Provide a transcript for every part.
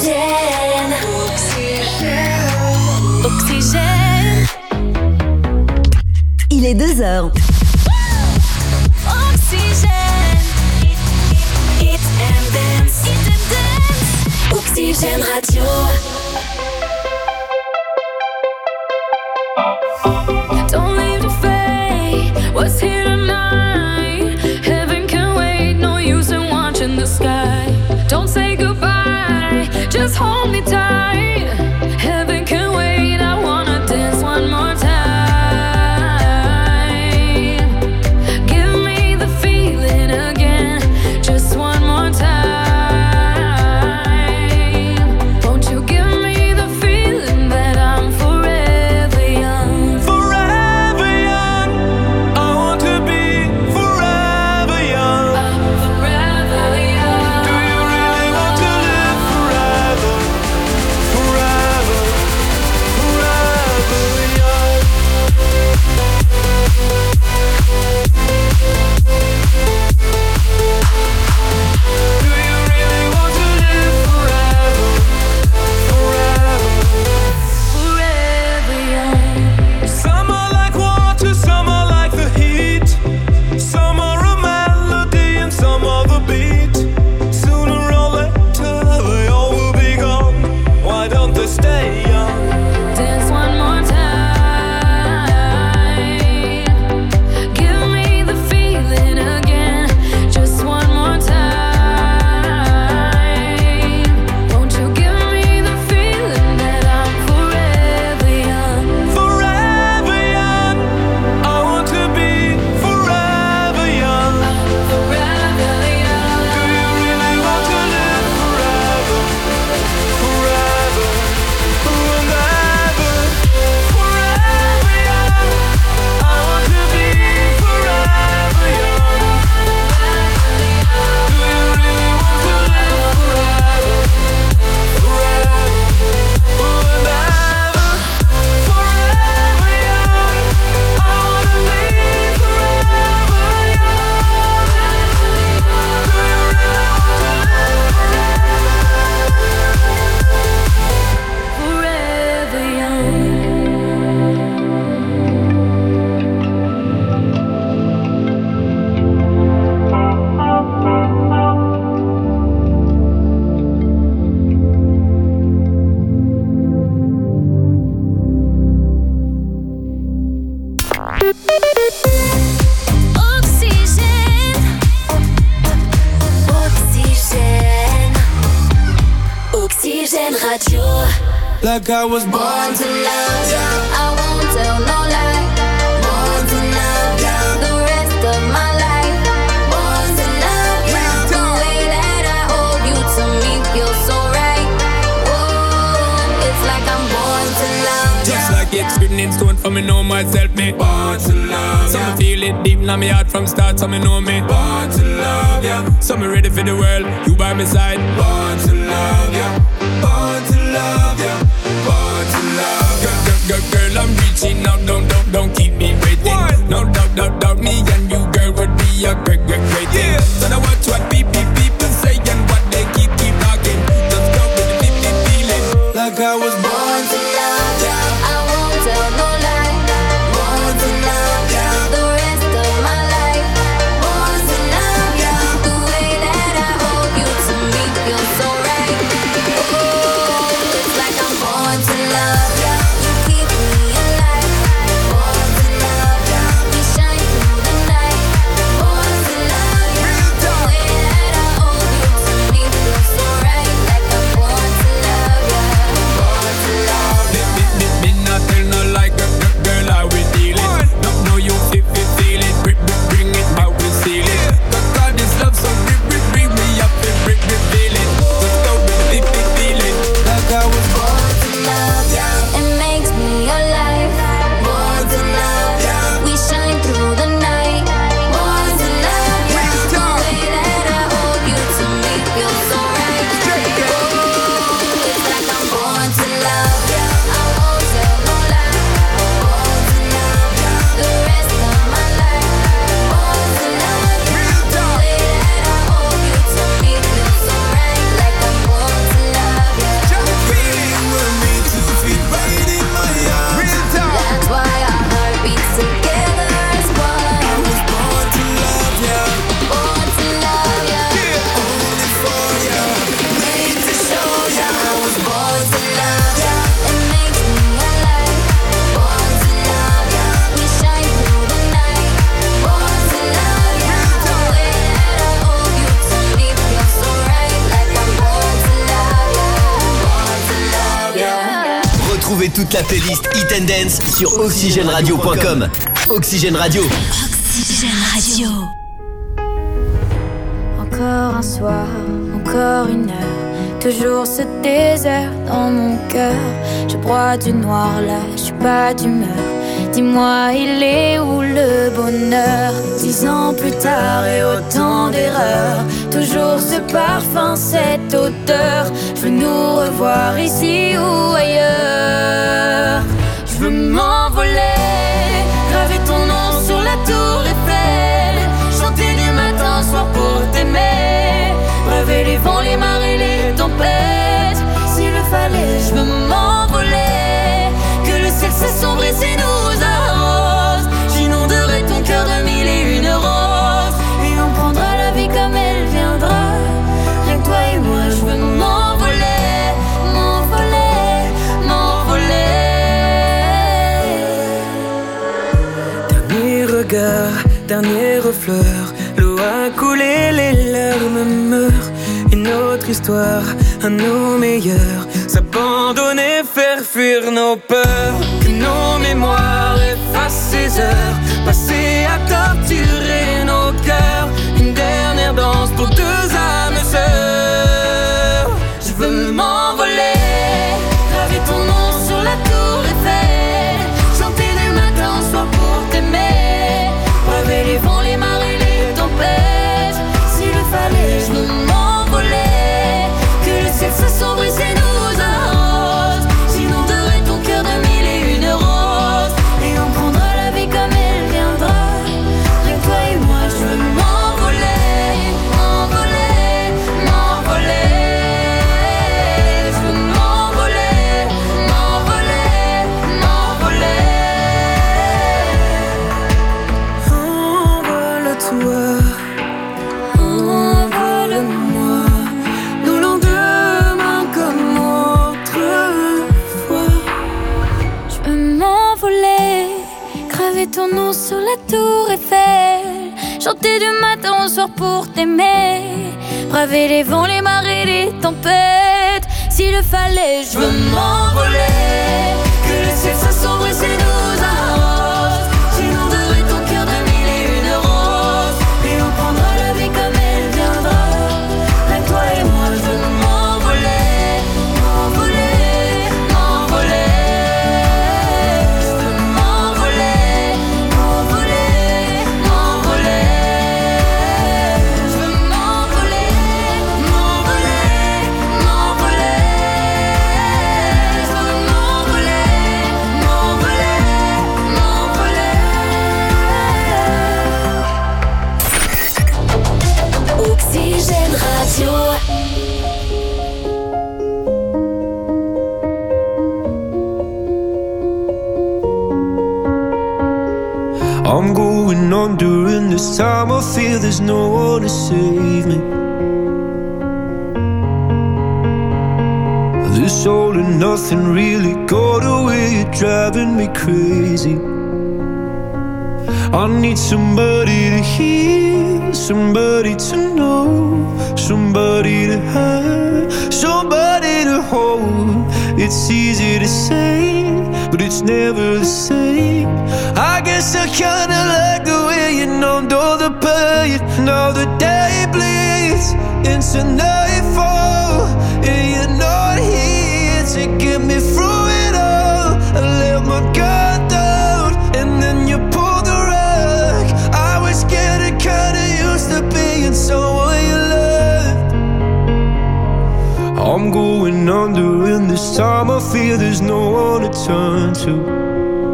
Oxygène. Il est 2h. Oxygène. Eat and dance. Eat and dance. Oxygène Radio. Don't leave the fate. What's here tonight? Heaven can wait. No use in watching the sky. Don't say goodbye. Just hold me tight. Heaven can wait. I wanna dance one more time. Give me the feeling again. Just one more time. Won't you give me the feeling that I'm forever young? Forever young. I want to be forever young. I'm forever young. Do you really want to live forever? Forever, forever young. Do you really want to live forever? Forever. Forever young. Some are like water, some are like the heat. Some are a melody and some are the beat. Sooner or later they all will be gone. Why don't they stay young? Dance one more time. Give me the feeling again. Just one more time. Won't you give me the feeling that I'm forever young? Forever young. I want to be forever young. Forever young. Do you really want to live forever? Forever and ever. Forever young. I want to be forever young. Do you really want to live forever? Forever and ever. Forever young. I want to be forever young. Do you really want to live Forever young. Oxygène. Oxygène. Oxygène Radio. like I was born to love ya. I won't tell no lie. Born to love ya. The rest of my life. Born to love you. The way that I hold you to me feels so right. Whoa, it's like I'm born to love Just ya. like it's written in stone for me know myself, me born to love ya. So me feel it deep in my heart from start, so me know me born to love ya. So me ready for the world, you by my side. Born to love ya. Born to love ya. Born to love ya. Girl, I'm reaching out, don't keep me waiting. What? No doubt, me and you, girl, would be a great thing. So now watch what people say and what they keep talking. Just go with the feeling. Like I was born to love ya. I won't tell no lie. Born to love ya. The rest of my life. Born to love ya. The way that I hold you to me feels so right. Oh, it's like I'm born to love ya. You keep me alive. Born to love ya. We shine through the night. toute la playlist Hit and Dance sur oxygenradio.com. Oxygène Radio. Oxygène Radio. Encore un soir, encore une heure, toujours ce désert dans mon cœur. Je broie du noir là, je suis pas d'humeur. Dis-moi, il est où le bonheur? 10 ans plus tard et autant d'erreurs, toujours ce parfum, cette odeur. Je veux nous revoir ici ou ailleurs. Je veux m'envoler, graver ton nom sur la tour Eiffel, chanter du matin au soir pour t'aimer, braver les vents, les marées, les tempêtes. S'il le fallait, je veux m'envoler, que le ciel s'assombrit et nous arrose. J'inonderai ton cœur de 1001 roses, et on prendra la vie comme elle viendra. Rien que toi et moi, je veux m'envoler, m'envoler, m'envoler. Dernier regard, dernière fleur, l'eau a coulé, les larmes meurent. Une autre histoire, à nos meilleurs, s'abandonner, faire fuir nos peurs. Que nos mémoires effacent ces heures passées à torturer nos cœurs. Une dernière danse pour deux âmes sœurs. Je veux m'envoler, graver ton nom sur la tour Eiffel, chanter du matin au soir pour t'aimer, braver les vents, les marées, les tempêtes. S'il le fallait, je veux m'envoler, que le ciel s'assombrisse et nous arrose. J'inonderai ton cœur de 1001 roses, et on prendra la vie comme elle viendra. Rien que toi et moi, je veux m'envoler, m'envoler, m'envoler. Je veux m'envoler, m'envoler, m'envoler. Envole-toi, envole-moi, nos lendemains comme autrefois. Je veux m'envoler, graver ton nom sur la tour Eiffel, chanter du matin au soir pour t'aimer, braver les vents, les marées, les tempêtes. S'il le fallait, je veux m'envoler, que le ciel s'assombrisse et nous arrose. J'inonderai ton cœur de 1001 roses, et on prendra la vie comme elle viendra. Rien que toi et moi, je veux m'envoler, m'envoler, m'envoler. Je veux m'envoler, m'envoler, m'envoler. Je veux m'envoler, m'envoler, m'envoler. Je veux m'envoler, m'envoler, m'envoler. Oxygène Radio. I'm going on during this time. I feel there's no one to save me. This all and nothing really got away. You're driving me crazy. I need somebody to hear, somebody to know, somebody to have, somebody to hold. It's easy to say, but it's never the same. I guess I kinda like the way you numbed all the pain. Now the day bleeds into nightfall, and you're not here to get me through it all. I let my guard down, and then you pulled the rug. I was getting kinda used to being someone you loved. I'm going under, and this time I feel there's no one to turn to.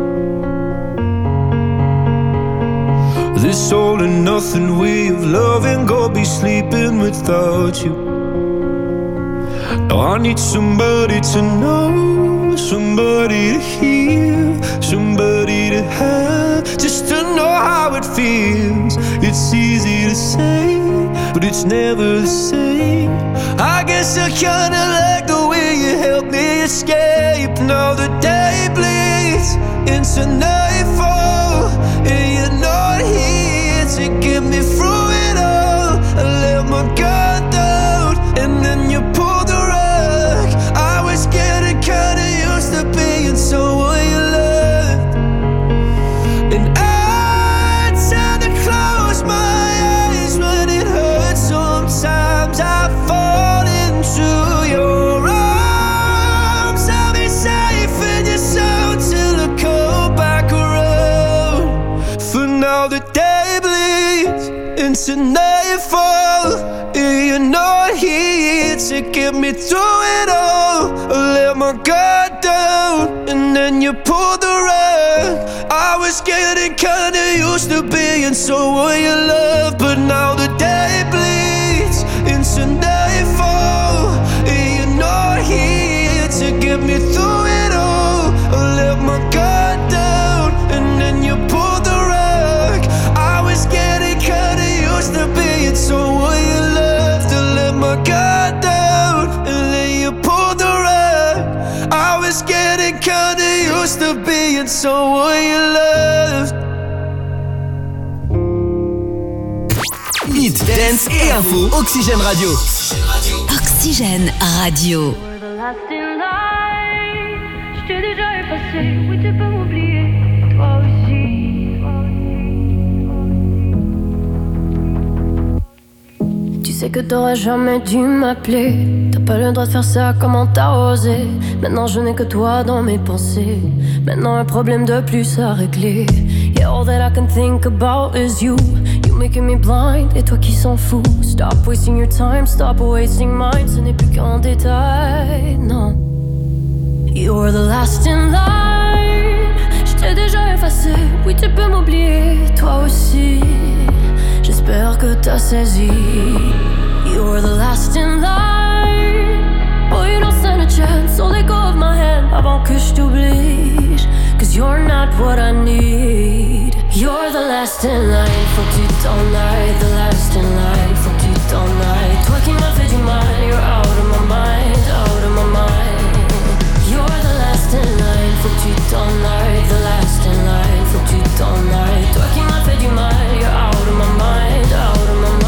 This all and nothing way of loving, go be sleeping without you. Now I need somebody to know, somebody to hear, somebody to have, just to know how it feels. It's easy to say, but it's never the same. I guess I kinda like the way you help me escape. Now the day bleeds into nightfall, and you're not here to get me through it all. I let my guard down, and then you pulled the rug. I was getting kinda used to being so into nightfall. You're not here to get me through it all. I let my guard down and then you pulled the rug. I was getting kinda used to being someone you love, but now the day bleeds into nightfall. You're not here to get me through it all. I let my guard down and then you pulled the rug. I was getting kinda used to being someone you love. To let my guard down and then you pulled the rug. I was getting kinda used to being someone you loved. Hit, dance et info, Oxygène Radio. Oxygène Radio. Last in line, je t'ai déjà effacé, oui tu peux m'oublier, toi aussi. Tu sais que t'aurais jamais dû m'appeler, t'as pas le droit de faire ça, comment t'as osé. Maintenant je n'ai que toi dans mes pensées, maintenant un problème de plus à régler. Yeah, all that I can think about is you. You making me blind, et toi qui s'en fous. Stop wasting your time, stop wasting mine. Ce n'est plus qu'un détail, non. You're the last in line. Je t'ai déjà effacé, oui tu peux m'oublier, toi aussi. J'espère que t'as saisi. You're the last in line. Boy, you don't stand a chance, so let go of my hand avant que je t'oublie. Cause you're not what I need. You're the last in line, faut que tu t'en ailles. The last in line, faut que tu t'en ailles. Toi qui m'as fait du mal, you're out of my mind, out of my mind. You're the last in line, faut que tu t'en ailles. The last in line, faut que tu t'en ailles. Toi qui m'as fait du mal, you're out of my mind, out of my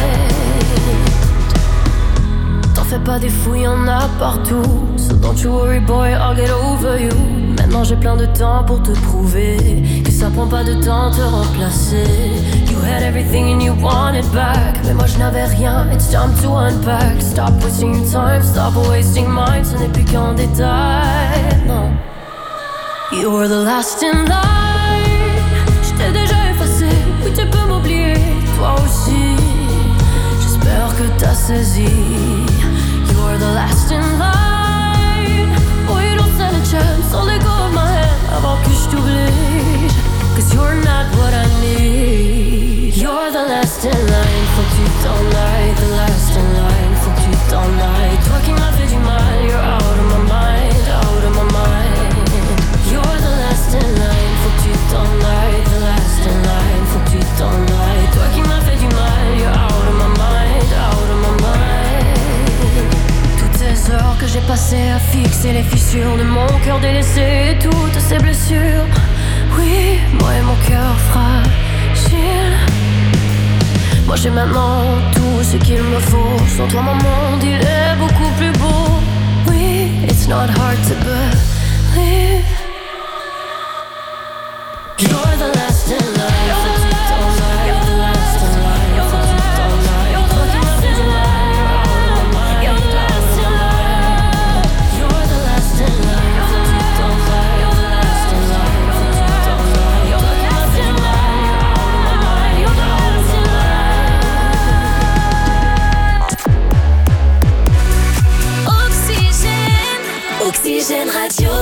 mind. T'en fais pas des fous, y'en a partout. So don't you worry boy, I'll get over you. Maintenant j'ai plein de temps pour te prouver que ça prend pas de temps te remplacer. You had everything and you want it back, mais moi je n'avais rien, it's time to unpack. Stop wasting your time, stop wasting mine. Ce n'est plus qu'un détail, non. You're the last in line. Je t'ai déjà effacé, oui tu peux m'oublier, toi aussi. J'espère que t'as saisi. You're the last in line. Boy, you don't stand a chance, so let go of my hand avant que je t'oublie. Cause you're not what I need. You're the last in line, faut que tu t'en ailles. The last in line, faut que tu t'en ailles. Toi qui m'as fait du mal, you're out of my mind, out of my mind. You're the last in line, faut que tu t'en ailles. The last in line, faut que tu t'en ailles. Toi qui m'as fait du mal, you're out of my mind, out of my mind. Toutes ces heures que j'ai passées à fixer les fissures de mon cœur délaissé, toutes ces blessures. Oui, moi et mon cœur fragile. Moi j'ai maintenant tout ce qu'il me faut. Sans toi mon monde il est beaucoup plus beau. Oui, it's not hard to believe. You're the last in line, faut que tu t'en ailles. The last in line, faut que tu t'en ailles. Toi qui m'as fait du mal, you're out of my mind. You're the last in line. You're the last in line, faut que tu t'en ailles. You're the last in line, faut que tu t'en ailles. Toi qui m'as fait du mal, you're out of my mind. You're the last in line. Oxygène Radio.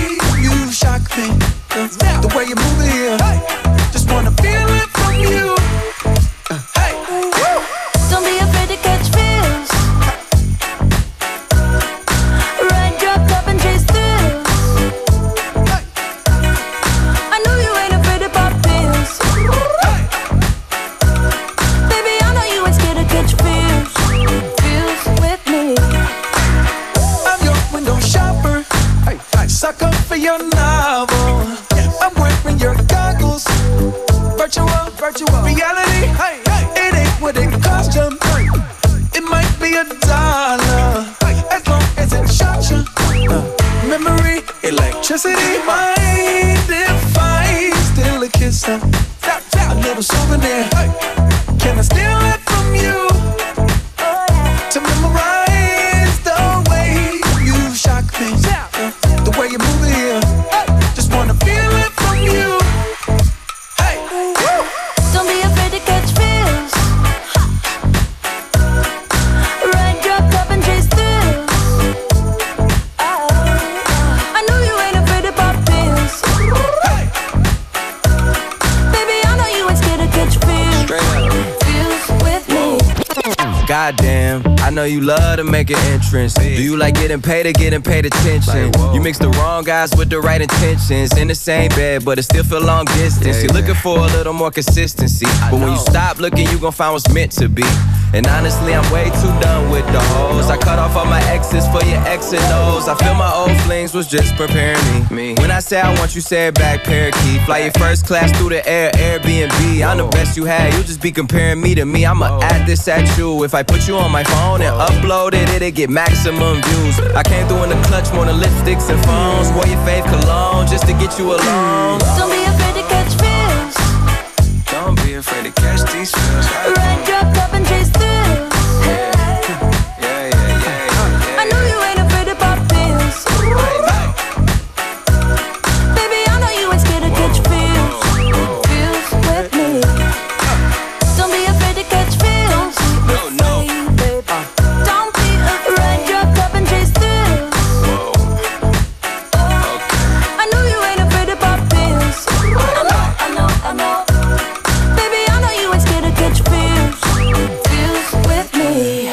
The way you move it here, just wanna feel it from you. goddamn, I know you love to make an entrance. Do you like getting paid or getting paid attention? You mix the wrong guys with the right intentions. In the same bed, but it still feel long distance. You're looking for a little more consistency, but when you stop looking, you gon' find what's meant to be. And honestly, I'm way too done with the hoes. I cut off all my exes for your X and O's. I feel my old flings was just preparing me. When I say I want you, say it back, parakeet. Fly your first class through the air, Airbnb. I'm the best you had, you just be comparing me to me. I'ma add this at you. If I put you on my phone and upload it, it'll get maximum views. I came through in the clutch, more than lipsticks and phones. Wore your fave cologne just to get you alone. Don't be afraid to catch feels. Don't be afraid to catch these feels. Ride, drop, top, and chase through. I know you ain't afraid to pop pills. Baby, I know you ain't scared to catch feels. Feels with me. Don't be afraid to catch feels. No, baby. Don't be afraid, drop, top, and chase through. I know you ain't afraid to pop pills. I know. Baby, I know you ain't scared to catch feels. Feels with me.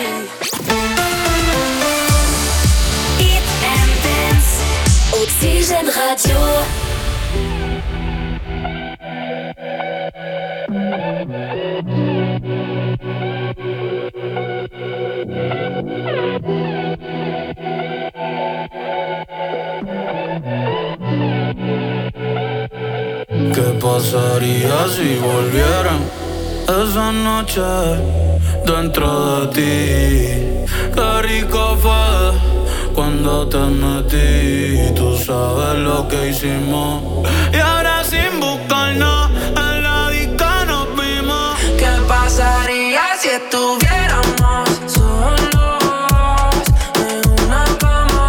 Hit and Dance. Oxygène Radio. ¿Qué pasaría si volvieran esa noche dentro de ti? Qué rico fue cuando te metí. Tú sabes lo que hicimos. Y ahora sin buscarnos en la disco nos vimos. ¿Qué pasaría si estuviéramos solos en una cama?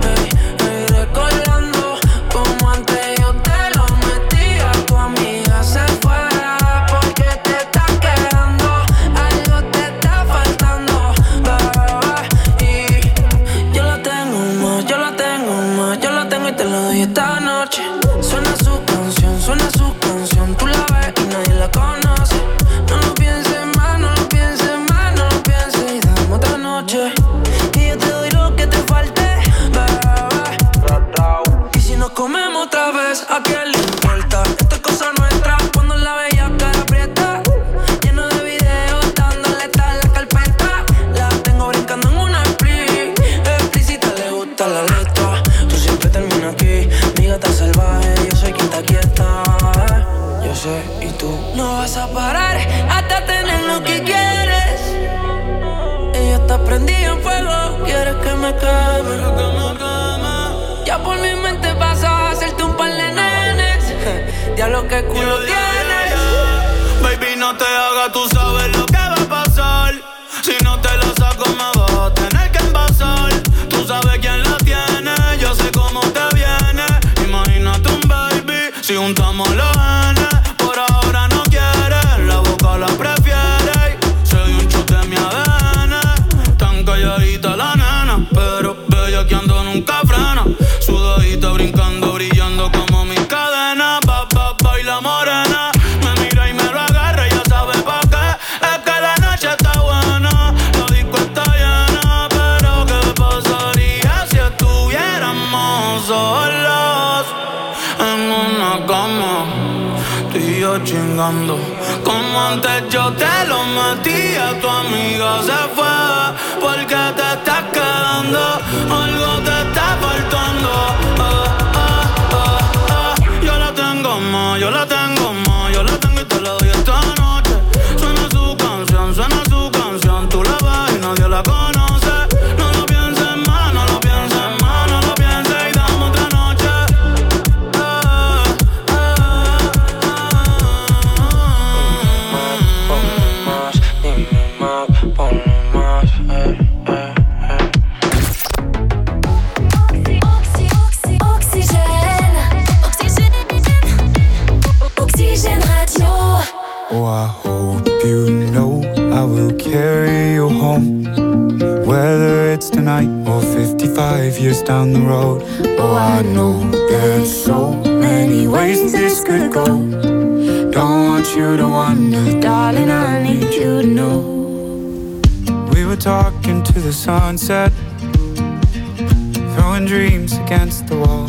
Recordando como antes yo te lo metía. Tu amiga se fue porque te está quedando. Algo te está faltando, bebé. Y yo lo tengo más, yo lo tengo más. Yo lo tengo y te lo doy esta noche. Suena su canción, tú la ves y nadie la conoce. No lo pienses más, no lo pienses más, no lo pienses y dame otra noche. Y yo te doy lo que te falte, bebé. Y si nos comemos otra vez, ¿a quién le importa? Esto es cosa nuestra, cuando la bella cara aprieta. Lleno de videos, dándole tal la carpeta. La tengo brincando en una explícita, le gusta la letra. Tú siempre terminas aquí, mi gata salvaje, yo soy quien te aquieta. Yo sé, y tú no vas a parar hasta tener lo que quieres. Ella está prendida en fuego, quieres que me queme. Ya por mi mente pasa a hacerte un par de nenes. Diablo, qué culo tienes. Baby, no te hagas, tú sabes lo que va a pasar. Si no te lo saco me vas a tener que envasar. Tú sabes quién la tiene, yo sé cómo te viene. Imagínate un baby, si juntamos los genes. Por ahora no quiere, la boca la prefiere. Se dio un shot de mi ADN. Tan calladita la nena, pero bella que ando nunca frena. Sudadita brincando, brillando como mis cadenas. Baila morena, me mira y me lo agarra, ya sabe pa' qué. Es que la noche está buena, la disco está llena. Pero ¿qué pasaría si estuviéramos solos en una cama? Tú y yo chingando, como antes yo te lo metía. Tu amiga se fue porque te estás quedando. Algo te está faltando. Yo la tengo más, yo la tengo más. Yo la tengo y te la doy esta noche. Suena su canción, tú la ves y nadie la conoce. No lo pienses más, no lo pienses más, no lo pienses y dame otra noche. Oxygène Radio. Oh, I hope you know I will carry you home, whether it's tonight or 55 years down the road. Oh, I know there's so many ways this could go. Don't want you to wonder, darling, I need you to know. We were were talking to the sunset, throwing dreams against the wall.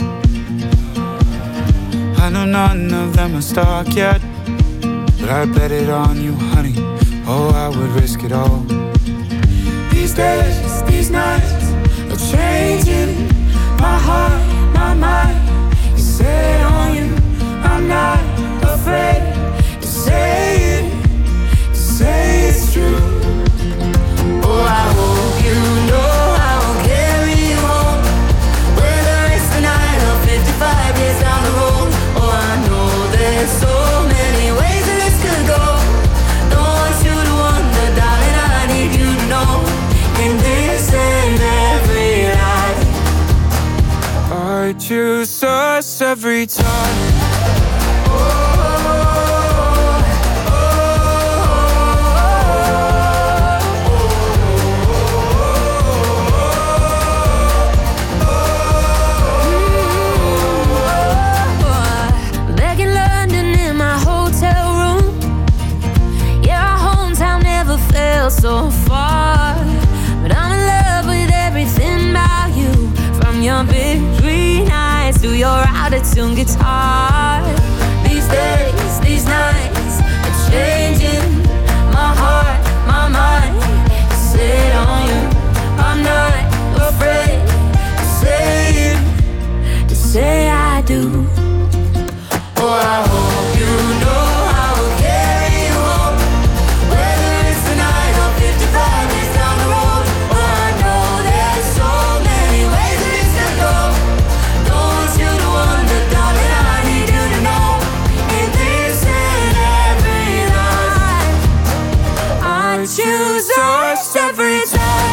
I know none of them are stuck yet, but I bet it on you, honey. Oh, I would risk it all. These days, these nights are changing my heart, my mind is set on you. I'm not afraid to say it's true. Oh, I hope you know I will carry you home, whether it's tonight or 55 years down the road. Oh, I know there's so many ways that this could go. Don't want you to wonder, darling, I need you to know, in this and every life, I choose us every time. Back in London in my hotel room, yeah, our hometown never felt so far. But I'm in love with everything about you, from your big green eyes to your out-of-tune guitar. These days, these nights are changing my heart, my mind is set on you. I'm not afraid to say I do. Oh, I hope you know I will carry you home, whether it's tonight or 55 years down the road. Oh, I know there's so many ways that this could go. Don't want you to wonder, darling, I need you to know, in this and every life, I choose us every time.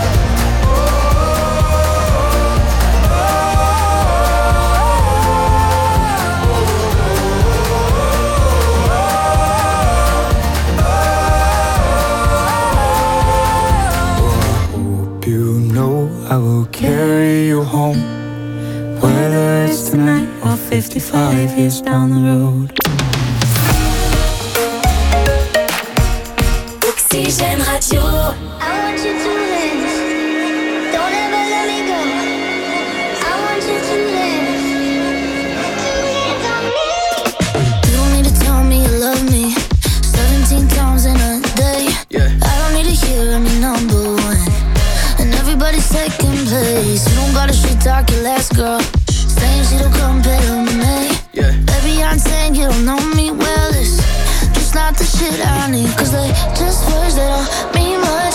I will carry you home, whether it's tonight or 55 years down the road. Oxygène Radio. I want you to dance. Don't ever let me go. I want you to dance. You don't need to tell me you love me 17 times in a day. Yeah. I don't need to hear I'm your number one and everybody's second place. You don't gotta shit talk your last girl, saying she don't compare to me. Yeah. Baby, I'm saying you don't know me well. It's just not the shit I need, cause they just words that don't mean much.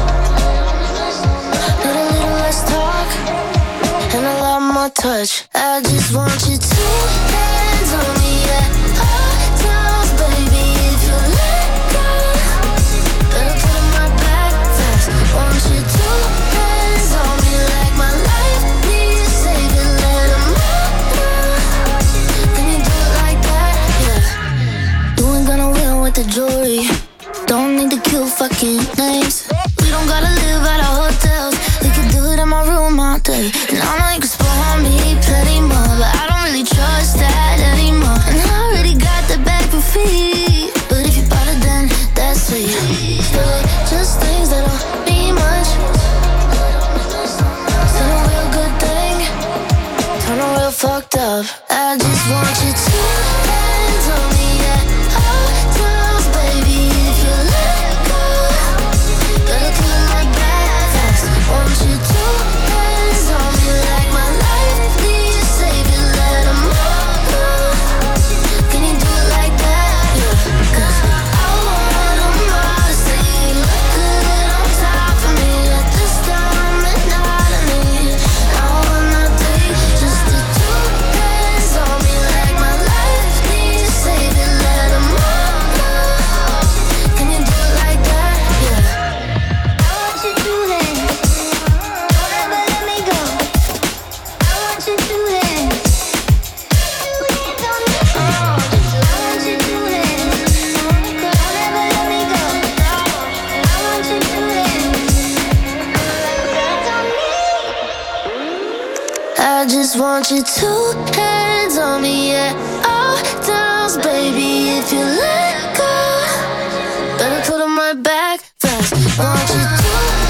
Need a little less talk and a lot more touch. I just want you to hands on me at all times, baby. If you let go, better put 'em right back fast. Want you to hands on me like my life needs saving. Let 'em know. Can you do it like that? Yeah. You ain't gonna win with the jewelry. Don't need to kill fucking names. We don't gotta live at our hotels. We can do it in my room all day. And I know you can spoil me plenty more, but I don't really trust that anymore. And I already got the bag for free, but if you bought it then that's sweet. Still like just things that don't mean much. Still a real good thing, turn a real fucked up. I just want you to hands on me at all times, baby. If you let go, better put it right back fast. Want you to hands on me like my life needs saving. Let 'em know. Can you do it like that? Yeah. Cause I want 'em all to say you look good on top of me at this time and not of me. I wanna take just the two hands on me like my life needs saving. Let 'em know. Can you do it like that? Yeah. I want you to dance. Don't ever let me go. I want you to dance. I want you to dance. Don't ever let me go. I want you to dance. I just want you two hands on me at all times, baby. If you let go, better put 'em right back fast. Want you to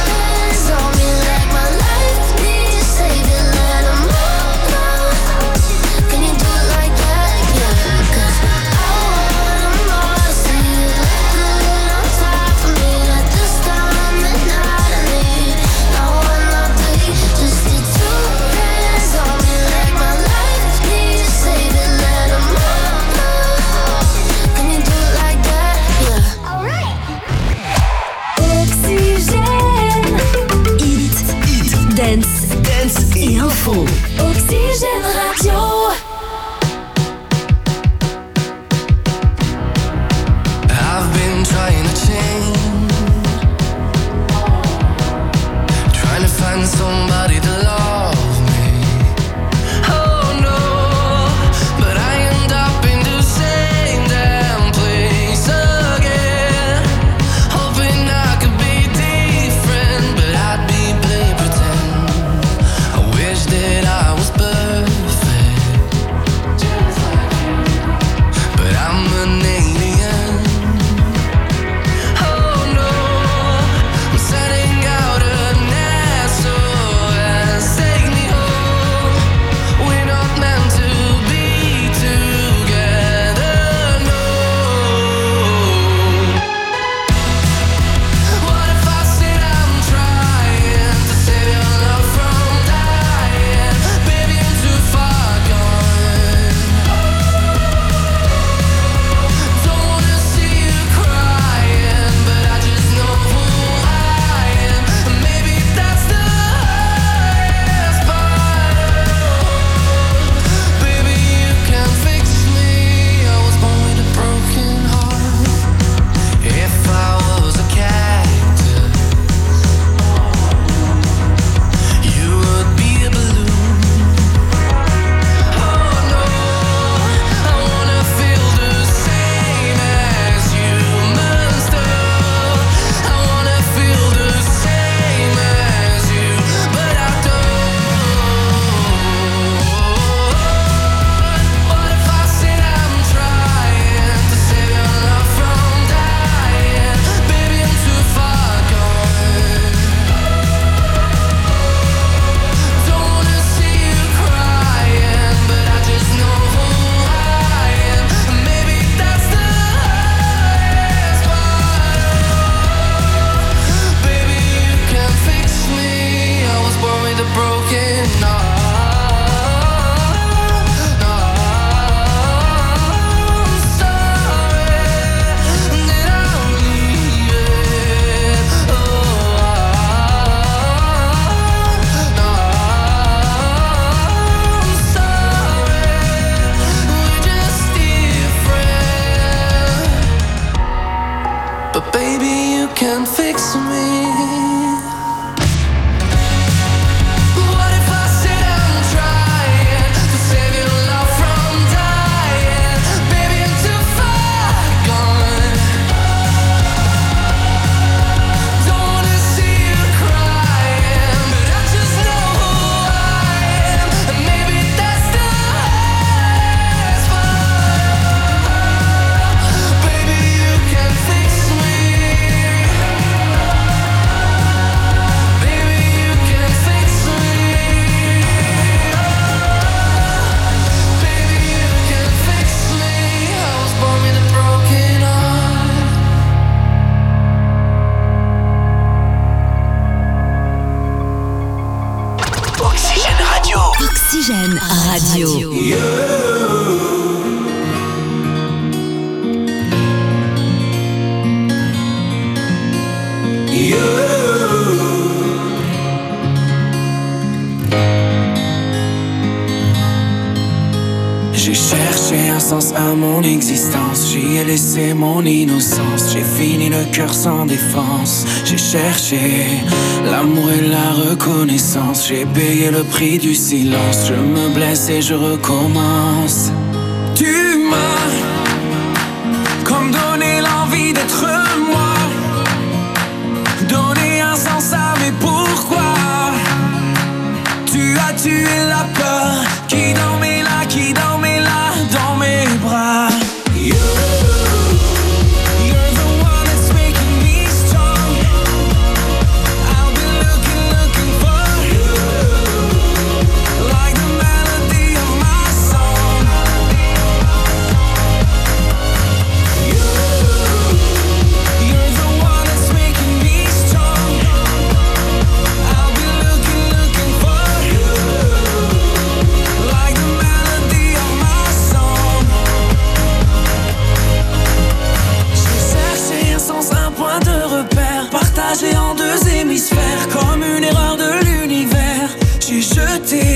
et info. Oxygène Radio. I've been trying to change, trying to find somebody to love me. Oh no, but I end up in the same damn place again, hoping I could be different, but I'd be play pretend. I wish that I was perfect, but I'm an alien. Oh no, I'm setting out an SOS. Take me home. We're not meant to be together, no. What if I said I'm trying to save your love from dying? Baby, I'm too far gone. Don't wanna see you crying, but I just know who I am. And maybe that's the hardest part. Baby, you can fix me. I was born with a broken heart. If I was a cactus, you would be a balloon. Oh no, I wanna feel the same as humans do. I wanna feel the same as you, but I don't. What if I said I'm trying to save your love from dying? Baby, I'm too far gone. Don't wanna see you crying, but I just know who I am. And maybe that's the hardest part. Baby, you can fix me. I was born with a broken heart. I'm sorry that I'm leaving. I'm sorry, we're just different. But baby, you can fix me. What if I said I'm trying to save your love from dying? Baby, I'm too far gone. Don't wanna see you crying, but I just know who I am. And maybe that's the hardest part. Baby, you can fix me. Baby, you can fix me. Baby, you can fix me. I was born with a broken heart. Oxygène Radio. Oxygène Radio. J'ai cherché un sens à mon existence, j'y ai laissé mon innocence, j'ai fini le cœur sans défense. J'ai cherché l'amour et la reconnaissance, j'ai payé le prix du silence, je me blesse et je recommence. Tu m'as comme donné l'envie d'être moi, donné un sens à mes pourquoi. Tu as tué la peur qui dormait là, qui dormait là dans mes bras. You're the one that's making me strong. I've been looking for you, like the melody of my song. You're the one that's making me strong. I've been looking for you, like the melody of my song. J'ai cherché un sens, un point de repère, partagé en deux hémisphères, comme une erreur de l'univers. J'ai jeté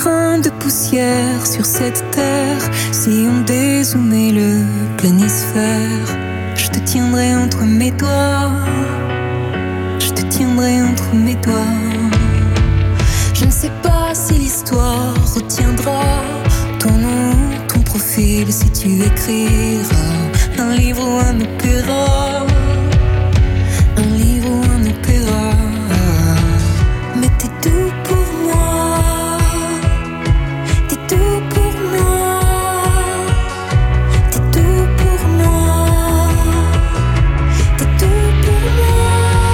grain de poussière sur cette terre. Si on dézoomait le planisphère, je te tiendrai entre mes doigts. Je te tiendrai entre mes doigts. Je ne sais pas si l'histoire retiendra ton nom, ton profil, si tu écriras un livre ou un opéra. Un livre ou un opéra. Mais t'es tout pour moi. T'es tout pour moi. T'es tout pour moi. T'es tout pour moi.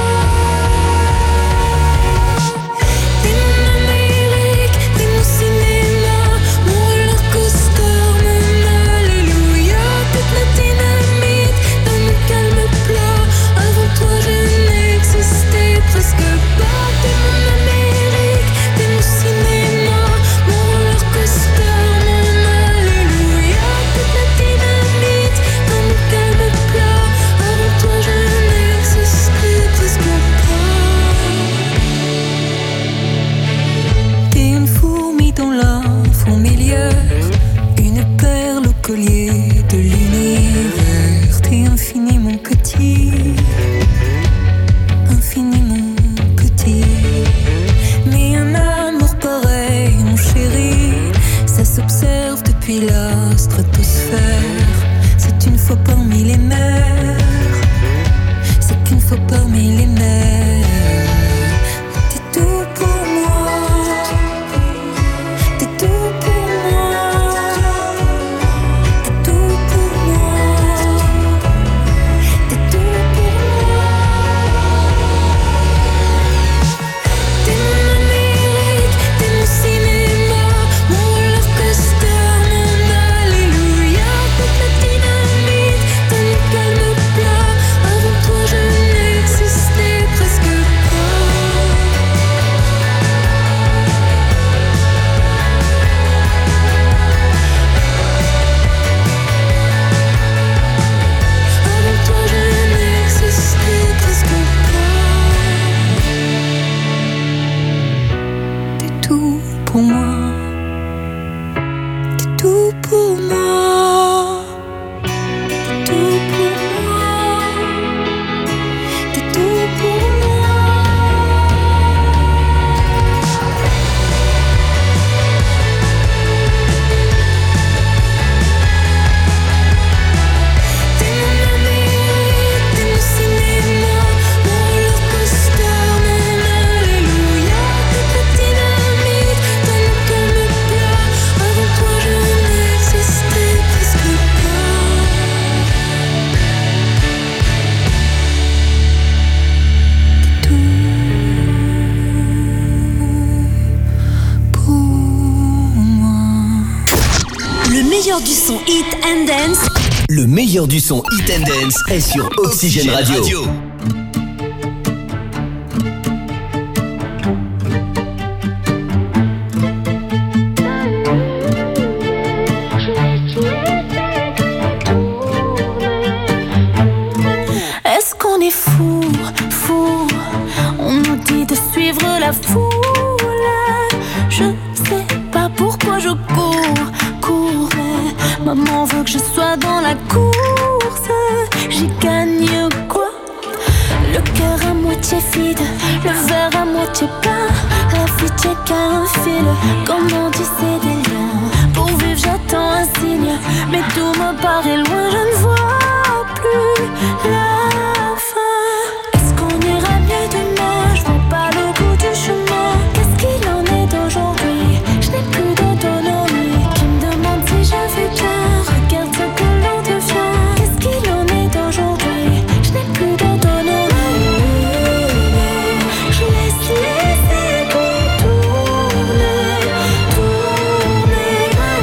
T'es mon Amérique, t'es mon cinéma, mon roller coaster, mon alléluia. Toute la dynamite dans mon calme plat. Avant toi je n'existais presque pas. T'es mon Amérique, t'es mon cinéma, mon roller coaster, mon alléluia. Toute la dynamite dans mon calme plat. Avant toi je n'existais presque pas. T'es une fourmi dans la fourmilière, une perle au collier de l'univers. T'es infiniment petit, infiniment petit. Mais un amour pareil, mon chéri, ça s'observe depuis la stratosphère. C'est une fois parmi les mers, c'est qu'une fois parmi les mers. T'es tout pour moi, t'es tout pour moi, t'es tout pour moi, t'es tout pour moi. T'es mon Amérique, t'es mon cinéma, mon roller coaster, mon alléluia. Toute la dynamite dans mon calme plat. Avant toi je n'existais presque pas. Avant toi je n'existais presque pas. T'es tout pour moi. T'es tout pour moi. T'es tout pour moi. T'es tout pour moi. T'es mon Amérique, t'es mon cinéma, mon roller coaster, mon alléluia. Toute la dynamite dans mon calme plat. Avant toi je n'existais presque pas. T'es tout pour moi. Le meilleur du son Hit and Dance. Le meilleur du son Hit and Dance est sur Oxygène Radio. Est-ce qu'on est fou, fou? On nous dit de suivre la foule. Je sais pas pourquoi je cours, mais maman veut que je sois dans la course. J'y gagne quoi? Le cœur à moitié vide, le verre à moitié plein. La vie tient qu'à un fil, comment tisser des liens. Pour vivre j'attends un signe, mais tout me paraît loin, je ne vois plus la fin. Est-ce qu'on ira mieux demain? Je vois pas le bout du chemin. Qu'est-ce qu'il en est d'aujourd'hui? Je n'ai plus d'autonomie. Qui me demande si je vais bien? Regarde ce que l'on devient. Qu'est-ce qu'il en est d'aujourd'hui? Je n'ai plus d'autonomie. Je laisse les aiguilles tourner, tourner.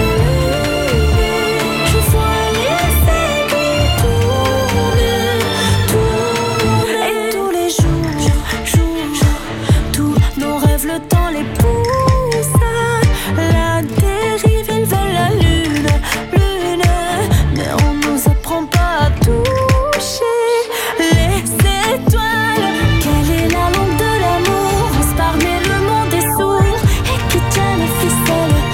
Je vois les aiguilles tourner, tourner. Et tous les jours, tous nos rêves, le temps les pousse. La dérive, ils veulent la lune, mais on nous apprend pas à toucher les étoiles. Quelle est la lampe de l'amour? On se parle mais le monde est sourd. Et qui tient les ficelles?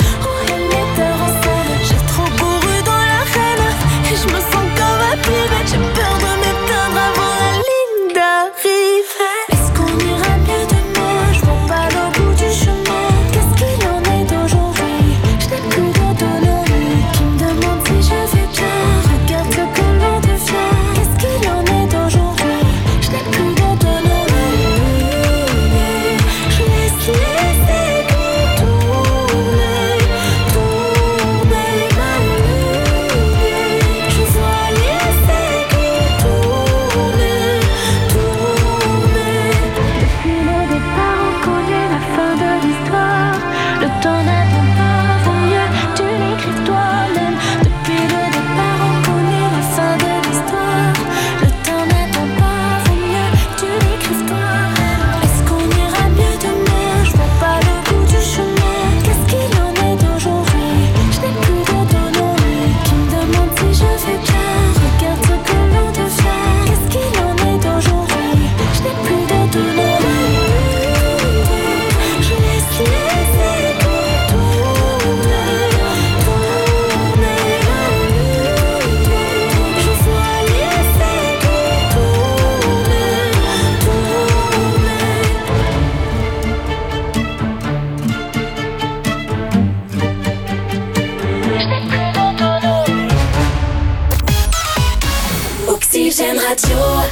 Radio.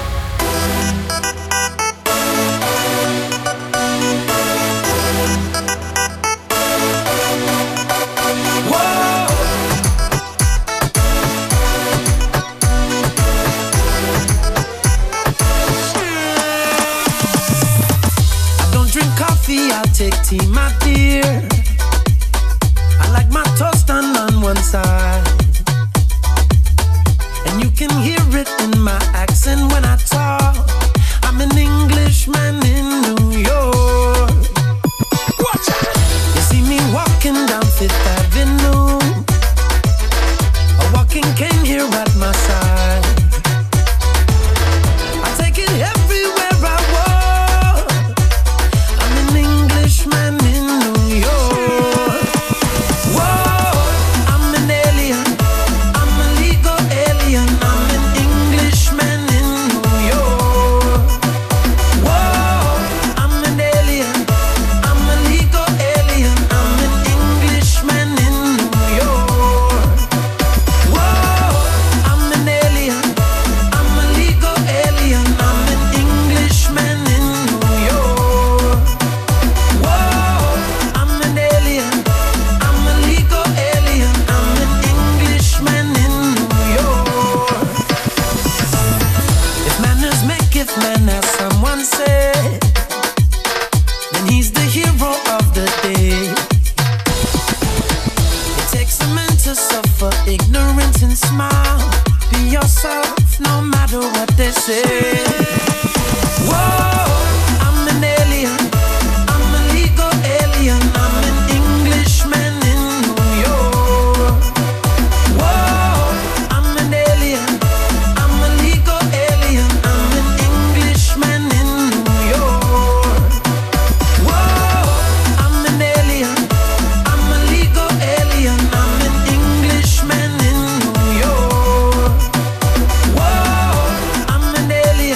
I'll take tea, my dear. I like my toast done on one side, and you can hear it in my accent when I talk. I'm an Englishman in New York. Watch out. You see me walking down Fifth Avenue, a walking cane here at my side. I take it everywhere I walk. I'm an Englishman in New York. Whoa, I'm an alien. I'm a legal alien. I'm an Englishman in New York. Whoa, I'm an alien. I'm a legal alien. I'm an Englishman in New York. Whoa, I'm an alien. I'm a legal alien. I'm an Englishman in New York. Whoa, I'm an alien. I'm a legal alien. I'm an Englishman in New York. If manners maketh man, as someone said, then he's the hero of the day. It takes a man to suffer ignorance and smile. Be yourself, no matter what they say. Whoa, I'm an alien. I'm a legal alien. I'm an Englishman in New York. Whoa, I'm an alien. I'm a legal alien. I'm an Englishman in New York. Whoa, I'm an alien. I'm a legal alien. I'm an Englishman in New York. Whoa, I'm an alien.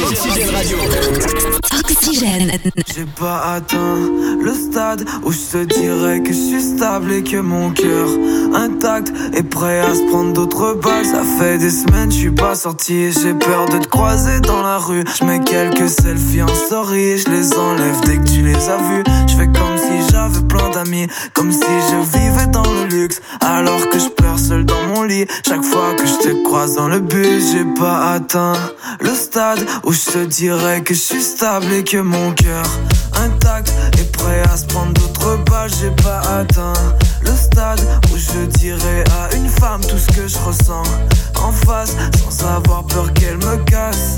Oxygène Radio. Oxygène. J'ai pas atteint le stade où je te dirais que je suis stable et que mon cœur intact est prêt à se prendre d'autres balles. Ça fait des semaines, je suis pas sorti. J'ai peur de te croiser dans la rue. Je mets quelques selfies en story, je les enlève dès que tu les as vus. Je fais comme si j'avais plein d'amis, comme si je vivais dans le luxe, alors que je pleure seul dans mon lit. Chaque fois que je te croise dans le bus, j'ai pas atteint le stade où je te dirais que je suis stable et que mon cœur intact est prêt à se prendre d'autres balles. J'ai pas atteint le stade où je dirais à une femme tout ce que je ressens en face, sans avoir peur qu'elle me casse.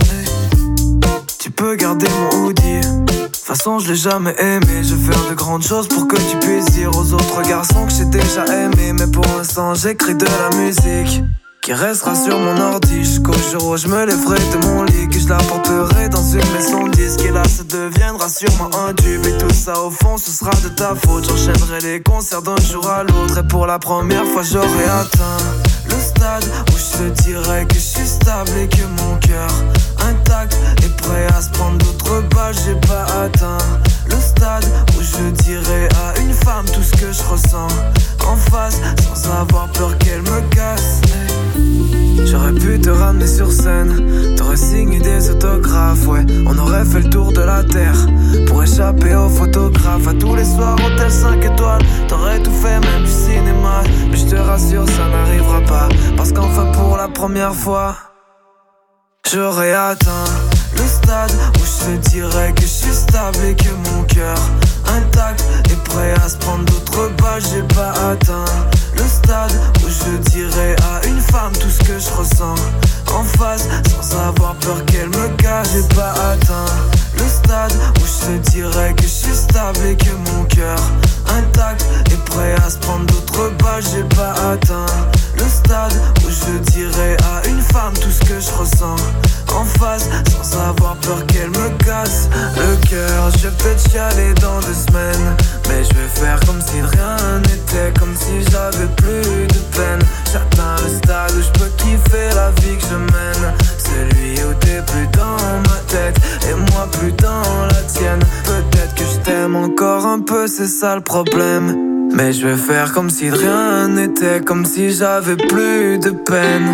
Tu peux garder mon hoodie, de toute façon je l'ai jamais aimé. Je vais faire de grandes choses pour que tu puisses dire aux autres garçons que j'ai déjà aimé. Mais pour l'instant j'écris de la musique qui restera sur mon ordi jusqu'au jour où je me lèverai de mon lit, que je la porterai dans une maison de disque. Et là ça deviendra sûrement un tube, et tout ça au fond ce sera de ta faute. J'enchaînerai les concerts d'un jour à l'autre, et pour la première fois j'aurai atteint le stade où je te dirais que je suis stable et que mon cœur intact est prêt à se prendre d'autres balles. J'ai pas atteint le stade où je dirais à une femme tout ce que je ressens en face, sans avoir peur qu'elle me casse. J'aurais pu te ramener sur scène, t'aurais signé des autographes, ouais. On aurait fait le tour de la terre pour échapper aux photographes. À tous les soirs, hôtel 5 étoiles, t'aurais tout fait, même du cinéma. Mais je te rassure, ça n'arrivera pas, parce qu'enfin pour la première fois j'aurais atteint le stade où je te dirais que je suis stable et que mon cœur intact est prêt à se prendre d'autres balles. J'ai pas atteint le stade où je dirais à une femme tout ce que je ressens en face, sans avoir peur qu'elle me cache. J'ai pas atteint le stade où je te dirais que je suis stable et que mon cœur intact est prêt à se prendre d'autres balles. J'ai pas atteint le stade où je dirais à une femme tout ce que je ressens en face, sans avoir peur qu'elle me casse le cœur. Je vais peut-être chialer dans 2 semaines, mais je vais faire comme si rien n'était, comme si j'avais plus de peine. J'atteins le stade où je peux kiffer la vie que je mène, celui où t'es plus dans ma tête et moi plus dans la tienne. Peut-être que je t'aime encore un peu, c'est ça le problème, mais je vais faire comme si rien n'était, comme si j'avais plus de peine.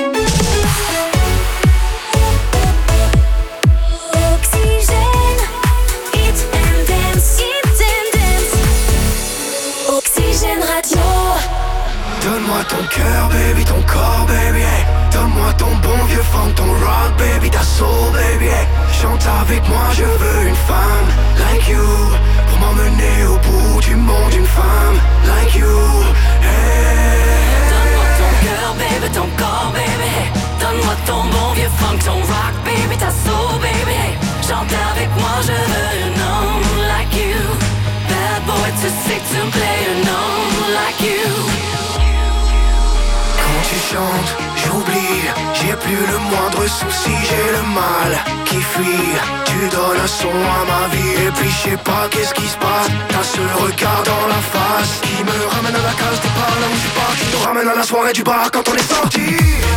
Donne-moi ton cœur, baby, ton corps, baby, hey. Donne-moi ton bon vieux funk, ton rock, baby, ta soul, baby, hey. Chante avec moi, je veux une femme like you, pour m'emmener au bout du monde, une femme like you, hey. Donne-moi ton cœur, baby, ton corps, baby, hey. Donne-moi ton bon vieux funk, ton rock, baby, ta soul, baby, hey. Chante avec moi, je veux un homme like you. Bad boy too sick to play an homme like you. Quand tu chantes, j'oublie, j'ai plus le moindre souci, j'ai le mal qui fuit. Tu donnes un son à ma vie et puis je sais pas qu'est-ce qui se passe. T'as ce regard dans la face qui me ramène à la case départ, là où je suis pas, qui nous ramène à la soirée du bar quand on est sorti.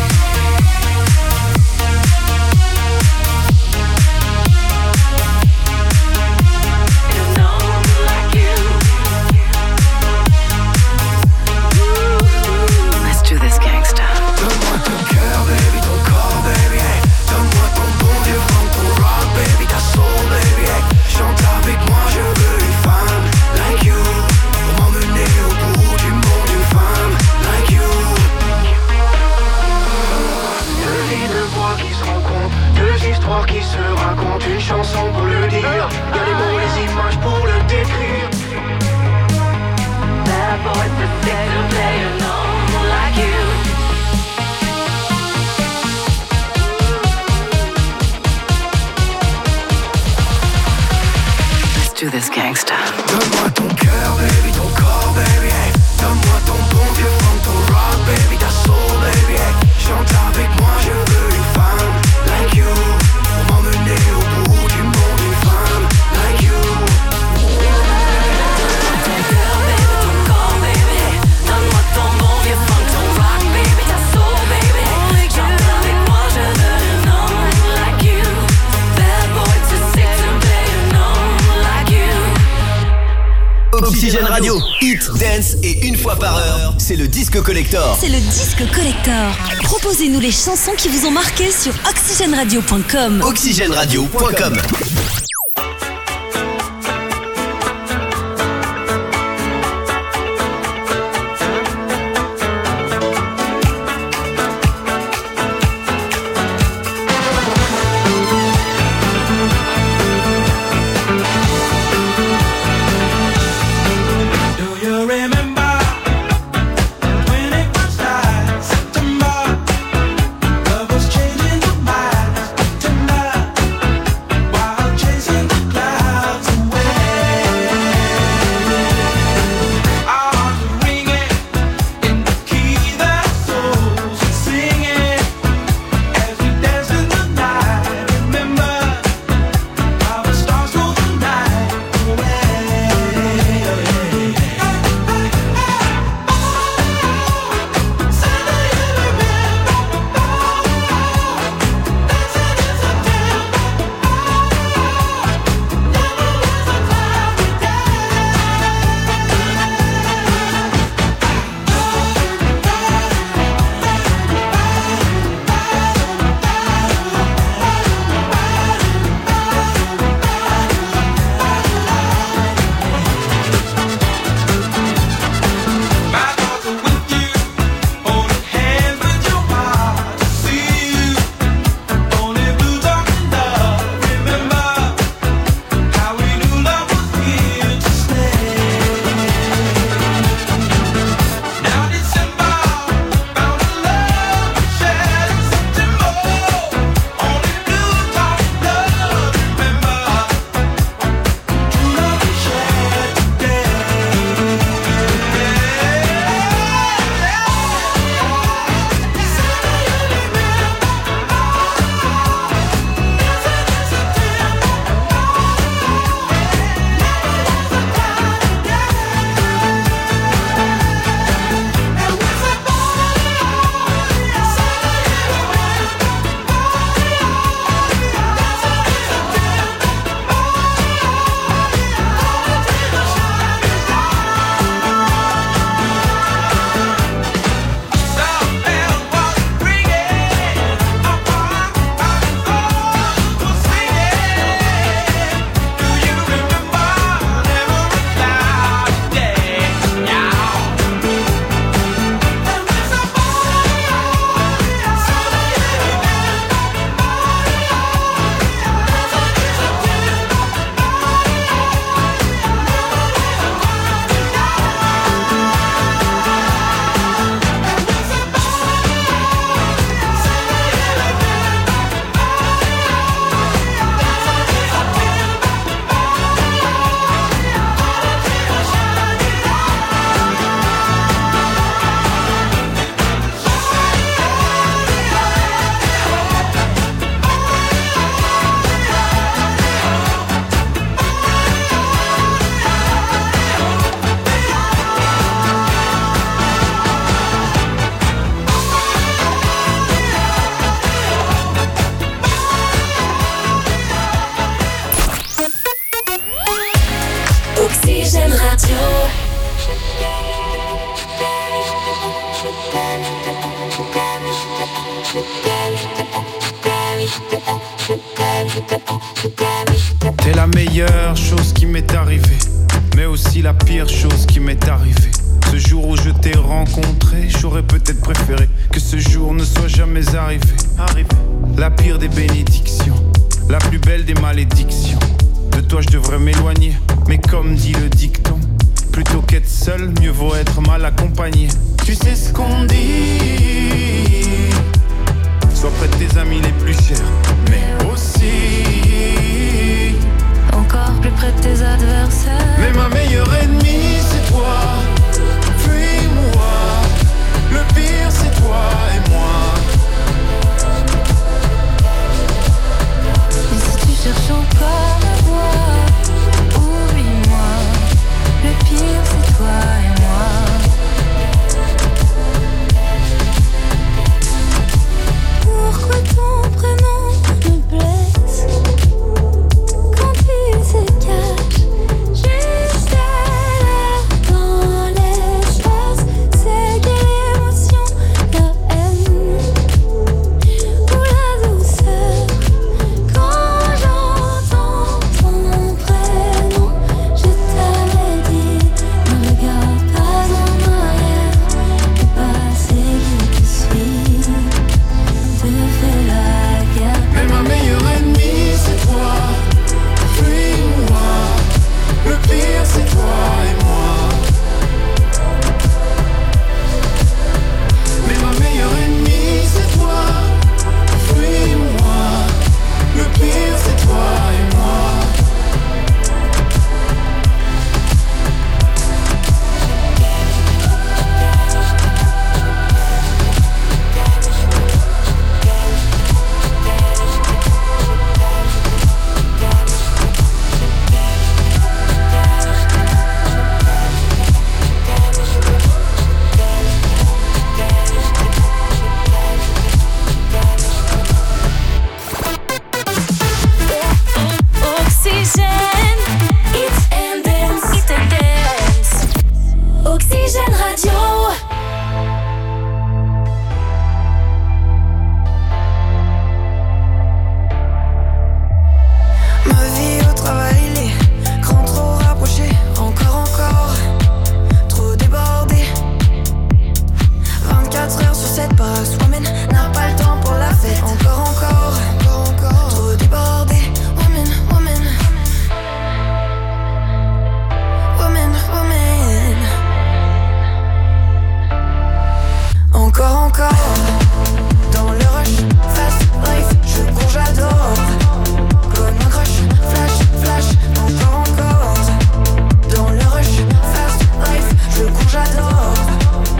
Donne-moi ton cœur, baby, ton corps, baby, hey. Donne-moi ton bon vieux funk, ton rock, baby, ta soul, baby, hey. Chante avec moi, je veux une femme like you, pour m'emmener au bout du monde, une femme like you. Hit, dance et une fois par heure, c'est le disque collector. C'est le disque collector. Proposez-nous les chansons qui vous ont marqué sur oxygenradio.com. Oxygenradio.com. T'es la meilleure chose qui m'est arrivée, mais aussi la pire chose qui m'est arrivée. Ce jour où je t'ai rencontré, j'aurais peut-être préféré que ce jour ne soit jamais arrivé. La pire des bénédictions, la plus belle des malédictions. De toi je devrais m'éloigner, mais comme dit le dicton, plutôt qu'être seul, mieux vaut être mal accompagné. Tu sais ce qu'on dit, sois près de tes amis les plus chers, mais aussi encore plus près de tes adversaires. Mais ma meilleure ennemie c'est toi, fuis-moi. Le pire c'est toi et moi. Et si tu cherches encore à voir, oublie-moi. Le pire c'est toi et moi. Pourquoi ton prénom me blesse? Quand il se cache, j'ai Radio. Ma vie au travail, les grands trop rapprochés, encore, trop débordé. 24 heures sur 7 passe, woman n'a pas le temps pour la fête, encore, trop débordé. Woman, encore,